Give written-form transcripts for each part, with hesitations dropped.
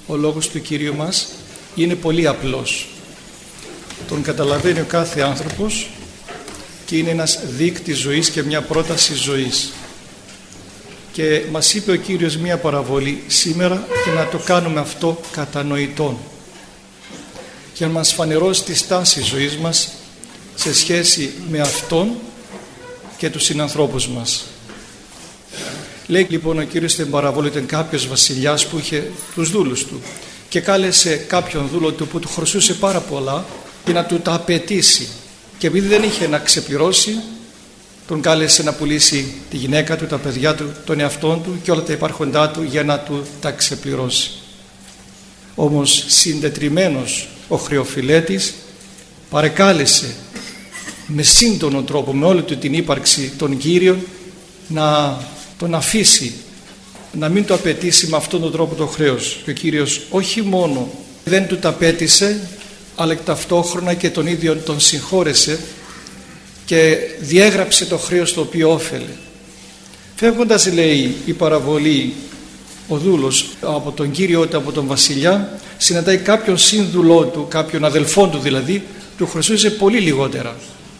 Ο λόγος του Κυρίου μας είναι πολύ απλός. Τον καταλαβαίνει ο κάθε άνθρωπος και είναι ένας δείκτης ζωής και μια πρόταση ζωής. Και μας είπε ο Κύριος μια παραβολή σήμερα και να το κάνουμε αυτό κατανοητόν, για να μας φανερώσει τη στάση ζωής μας σε σχέση με Αυτόν και τους συνανθρώπους μας. Λέει λοιπόν ο Κύριος στην παραβολή, ήταν κάποιος βασιλιάς που είχε τους δούλους του και κάλεσε κάποιον δούλο του που του χρωστούσε πάρα πολλά και να του τα απαιτήσει, και επειδή δεν είχε να ξεπληρώσει, τον κάλεσε να πουλήσει τη γυναίκα του, τα παιδιά του, τον εαυτόν του και όλα τα υπάρχοντά του για να του τα ξεπληρώσει. Όμως συντετριμμένος ο χρεοφυλέτης παρεκάλεσε με σύντονο τρόπο, με όλη του την ύπαρξη τον Κύριο, να τον αφήσει, να μην το απαιτήσει με αυτόν τον τρόπο το χρέος. Και ο Κύριος όχι μόνο δεν του τα απέτησε, αλλά και ταυτόχρονα και τον ίδιο τον συγχώρεσε και διέγραψε το χρέος το οποίο όφελε. Φεύγοντας, λέει η παραβολή, ο δούλος από τον Κύριο, από τον βασιλιά, συναντάει κάποιον σύνδουλό του, κάποιον αδελφόν του δηλαδή, του χρωστούσε πολύ λιγότερα,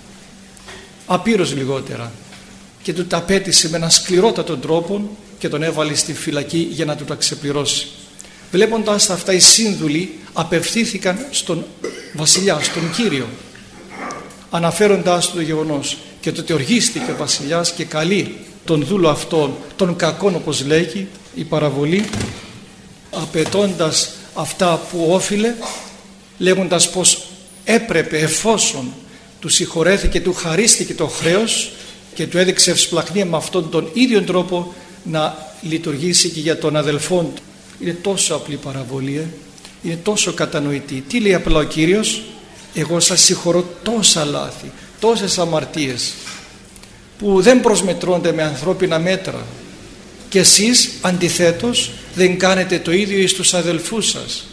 απείρως λιγότερα, και του τα απέτησε με έναν σκληρότατο τρόπο και τον έβαλε στη φυλακή για να του τα ξεπληρώσει. Βλέποντας αυτά, οι σύνδουλοι απευθύνθηκαν στον βασιλιά, στον Κύριο, αναφέροντάς του το γεγονός και το ότι οργίστηκε ο βασιλιάς και καλεί τον δούλο αυτόν, τον κακόν όπως λέγει η παραβολή, απαιτώντας αυτά που όφιλε, λέγοντας πως έπρεπε, εφόσον του συγχωρέθηκε, του χαρίστηκε το χρέος και του έδειξε ευσπλαχνία με αυτόν τον ίδιο τρόπο, να λειτουργήσει και για τον αδελφόν του. Είναι τόσο απλή παραβολή, είναι τόσο κατανοητή. Τι λέει απλά ο Κύριος? Εγώ σας συγχωρώ τόσα λάθη, τόσες αμαρτίες που δεν προσμετρώνται με ανθρώπινα μέτρα, και εσείς αντιθέτως δεν κάνετε το ίδιο εις τους αδελφούς σας.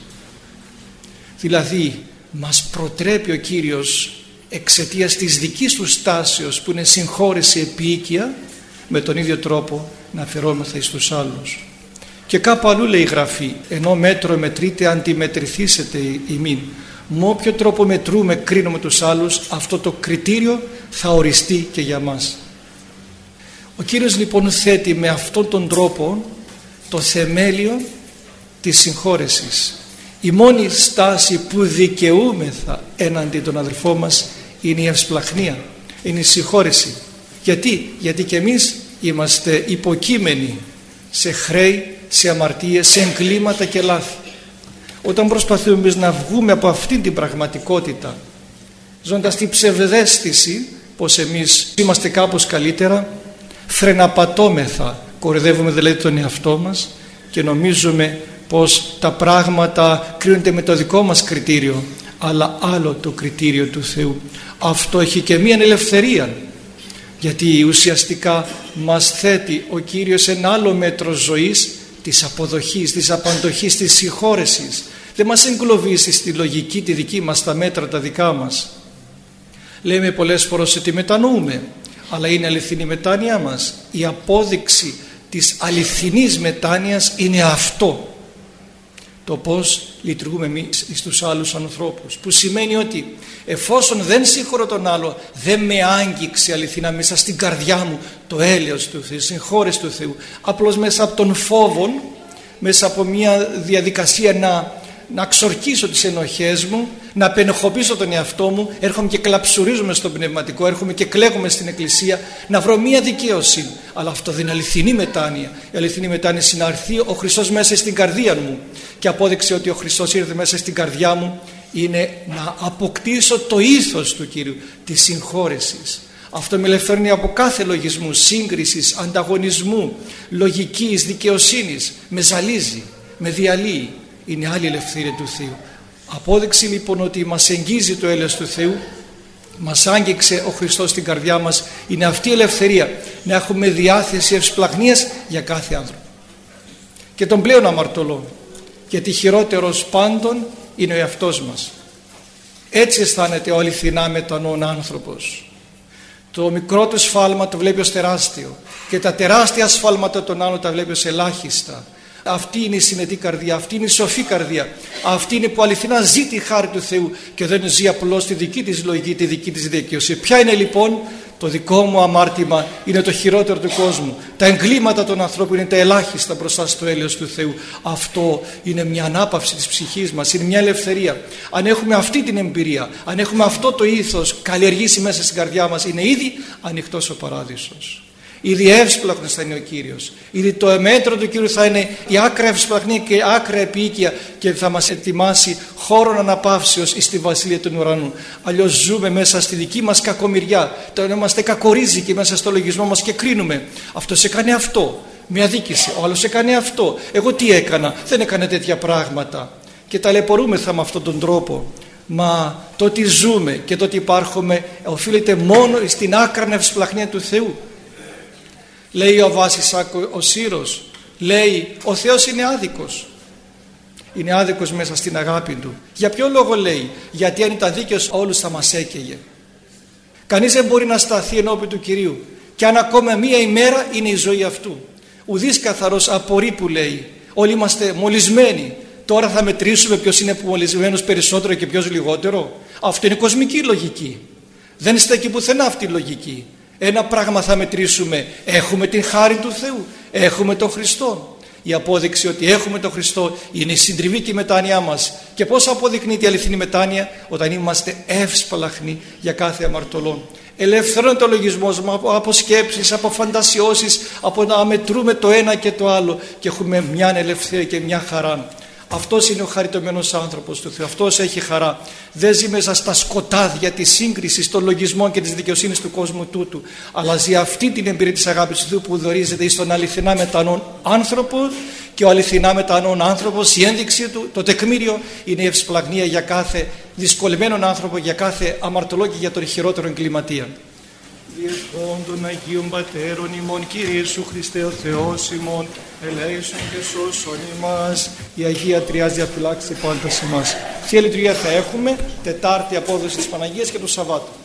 Δηλαδή μας προτρέπει ο Κύριος, εξαιτίας της δικής του στάσεως που είναι συγχώρεση επίοικια, με τον ίδιο τρόπο να φερόμεθα εις τους άλλους. Και κάπου αλλού λέει η Γραφή, ενώ μέτρο μετρείτε αντιμετρηθήσετε ημίν. Με όποιο τρόπο μετρούμε, κρίνουμε τους άλλους, αυτό το κριτήριο θα οριστεί και για μας. Ο Κύριος λοιπόν θέτει με αυτόν τον τρόπο το θεμέλιο της συγχώρεσης. Η μόνη στάση που δικαιούμεθα έναντι των αδελφών μας είναι η ευσπλαχνία, είναι η συγχώρεση. Γιατί και εμείς είμαστε υποκείμενοι σε χρέη, σε αμαρτίες, σε εγκλήματα και λάθη. Όταν προσπαθούμε να βγούμε από αυτήν την πραγματικότητα, ζώντας την ψευδαίσθηση πως εμείς είμαστε κάπως καλύτερα, φρεναπατώμεθα, κοροϊδεύουμε δηλαδή τον εαυτό μας και νομίζουμε πως τα πράγματα κρίνονται με το δικό μας κριτήριο, αλλά άλλο το κριτήριο του Θεού. Αυτό έχει και μία ελευθερία, γιατί ουσιαστικά μας θέτει ο Κύριος ένα άλλο μέτρο ζωής, της αποδοχής, της απαντοχής, της συγχώρεσης. Δεν μας εγκλωβίσει στη λογική τη δική μας, τα μέτρα τα δικά μας. Λέμε πολλές φορές ότι μετανοούμε, αλλά είναι αληθινή μετάνοια μας? Η απόδειξη της αληθινής μετάνοιας είναι αυτό, το πώς λειτουργούμε εμείς στους άλλους ανθρώπους, που σημαίνει ότι εφόσον δεν συγχωρώ τον άλλο, δεν με άγγιξε αληθινά μέσα στην καρδιά μου το έλεος του Θεού, η συγχώρεση του Θεού, απλώς μέσα από τον φόβο, μέσα από μια διαδικασία να ξορκίσω τις ενοχές μου, να απενοχοποιήσω τον εαυτό μου, έρχομαι και κλαψουρίζομαι στο πνευματικό, έρχομαι και κλαίγομαι στην εκκλησία να βρω μια δικαίωση. Αλλά αυτό δεν είναι αληθινή μετάνοια. Η αληθινή μετάνοια είναι να έρθει ο Χριστός μέσα στην καρδία μου, και απόδειξη ότι ο Χριστός ήρθε μέσα στην καρδιά μου είναι να αποκτήσω το ήθος του Κύριου, της συγχώρεσης. Αυτό με ελευθερώνει από κάθε λογισμού, σύγκρισης, ανταγωνισμού, λογικής, δικαιοσύνης. Με ζαλίζει, με διαλύει. Είναι άλλη ελευθερία του Θεού. Απόδειξη λοιπόν ότι μας εγγίζει το έλεος του Θεού, μας άγγιξε ο Χριστός στην καρδιά μας, είναι αυτή η ελευθερία, να έχουμε διάθεση ευσπλαχνίας για κάθε άνθρωπο. Και τον πλέον αμαρτωλό, γιατί χειρότερος πάντων είναι ο εαυτός μας. Έτσι αισθάνεται ο αληθινά μετανοών άνθρωπος. Το μικρό του σφάλμα το βλέπει ως τεράστιο, και τα τεράστια σφάλματα των άλλων τα βλέπει ως ελάχιστα. Αυτή είναι η συνετή καρδιά, αυτή είναι η σοφή καρδιά, αυτή είναι που αληθινά ζει τη χάρη του Θεού και δεν ζει απλώς τη δική της λογική, τη δική της δικαίωση. Ποια είναι λοιπόν? Το δικό μου αμάρτημα είναι το χειρότερο του κόσμου. Τα εγκλήματα των ανθρώπων είναι τα ελάχιστα μπροστά στο έλεος του Θεού. Αυτό είναι μια ανάπαυση της ψυχής μας, είναι μια ελευθερία. Αν έχουμε αυτή την εμπειρία, αν έχουμε αυτό το ήθος καλλιεργήσει μέσα στην καρδιά μας, είναι ήδη ανοιχτός ο παράδεισος. Ήδη εύσπλαχνος θα είναι ο Κύριος. Ήδη το μέτρο του Κύριου θα είναι η άκρα ευσπλαχνία και άκρα επίοικια και θα μας ετοιμάσει χώρον αναπαύσεως στη βασιλεία των ουρανών. Αλλιώς ζούμε μέσα στη δική μας κακομοιριά. Τώρα είμαστε κακορίζικοι μέσα στο λογισμό μας και κρίνουμε. Αυτός έκανε αυτό, μια δίκηση. Ο άλλος έκανε αυτό. Εγώ τι έκανα? Δεν έκανα τέτοια πράγματα. Και ταλαιπωρούμεθα με αυτόν τον τρόπο. Μα το ότι ζούμε και το ότι υπάρχουμε οφείλεται μόνο στην άκρα ευσπλαχνία του Θεού. Λέει ο Βάσης ο Σύρος, λέει ο Θεός είναι άδικος. Είναι άδικος μέσα στην αγάπη του. Για ποιο λόγο λέει? Γιατί αν ήταν δίκαιος όλους θα μας έκαιγε. Κανείς δεν μπορεί να σταθεί ενώπιον του Κυρίου. Και αν ακόμα μία ημέρα είναι η ζωή αυτού. Ουδής καθαρός απορεί που λέει. Όλοι είμαστε μολυσμένοι. Τώρα θα μετρήσουμε ποιος είναι μολυσμένος περισσότερο και ποιος λιγότερο. Αυτό είναι κοσμική λογική. Δεν στέκει πουθενά αυτή η λογική. Ένα πράγμα θα μετρήσουμε. Έχουμε την χάρη του Θεού. Έχουμε τον Χριστό. Η απόδειξη ότι έχουμε τον Χριστό είναι η συντριβή και η μετάνοιά μας. Και πώς αποδεικνύεται η αληθινή μετάνοια? Όταν είμαστε εύσπλαχνοι για κάθε αμαρτωλόν. Ελευθερώνεται ο λογισμός μας από σκέψεις, από φαντασιώσεις, από να μετρούμε το ένα και το άλλο και έχουμε μια ελευθερία και μια χαρά. Αυτός είναι ο χαριτωμένος άνθρωπος του Θεού. Αυτός έχει χαρά. Δεν ζει μέσα στα σκοτάδια της σύγκρισης, των λογισμών και της δικαιοσύνης του κόσμου τούτου, αλλά ζει αυτή την εμπειρία της αγάπης του Θεού που δωρίζεται στον αληθινά μετανόν άνθρωπο. Και ο αληθινά μετανόν άνθρωπος, η ένδειξή του, το τεκμήριο, είναι η ευσπλαγνία για κάθε δυσκολεμένον άνθρωπο, για κάθε αμαρτωλό και για τον χειρότερο εγκληματία. Διευχών των Αγίων Πατέρων ημών, Κύριε Ιησού Χριστέ ο Θεός ημών, ελέησον και σώσον ημάς. Η Αγία Τριάς διαφυλάξει πάντας ημάς. Θεία Λειτουργία θα έχουμε Τετάρτη απόδοση της Παναγίας και το Σαββάτο.